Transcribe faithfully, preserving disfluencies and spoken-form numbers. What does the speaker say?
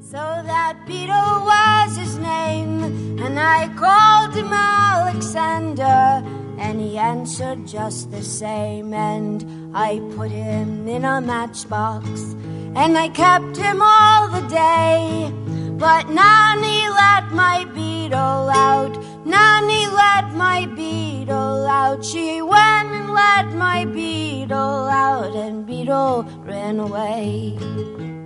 So that beetle was his name, and I called him Alexander, and he answered just the same. And I put him in a matchbox, and I kept him all the day. But Nanny let my beetle out, Nanny let my beetle out. She went and let my beetle out, and Beetle ran away.